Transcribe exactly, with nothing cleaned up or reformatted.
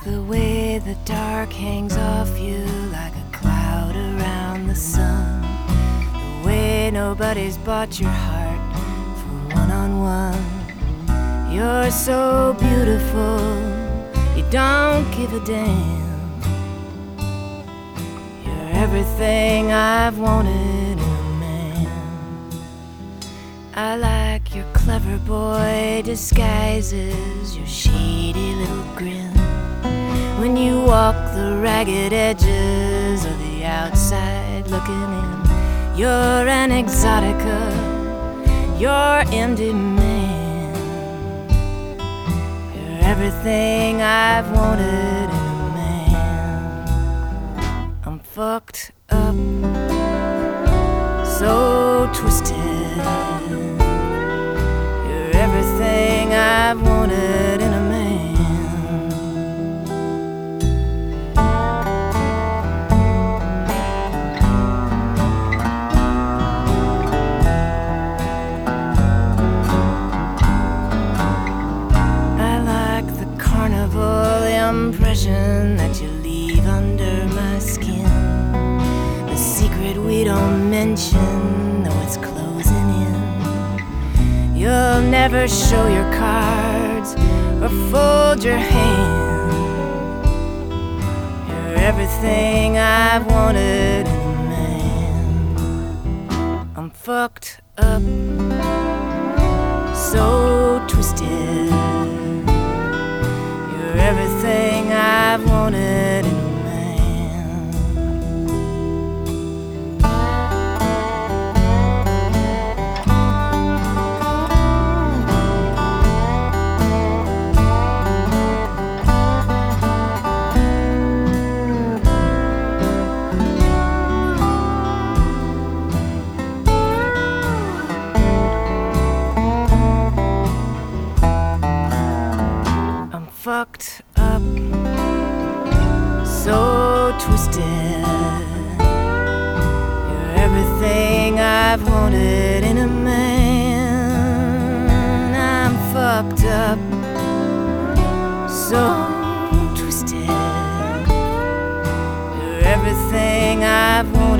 like the way the dark hangs off you like a cloud around the sun. The way nobody's bought your heart for one-on-one. You're so beautiful, you don't give a damn. You're everything I've wanted in a man. I like your clever boy disguises, your shady little grin. When you walk the ragged edges of the outside looking in, you're an exotica, you're in demand. You're everything I've wanted in a man. I'm fucked up, so twisted. You're everything I've wanted in a man. Impression that you leave under my skin, the secret we don't mention, though it's closing in. You'll never show your cards or fold your hand. You're everything I've wanted in a man. I'm fucked up, so twisted. Everything I've wanted in a man. I'm fucked up, so twisted. You're everything I've wanted in a man. I'm fucked up, so twisted. You're everything I've wanted.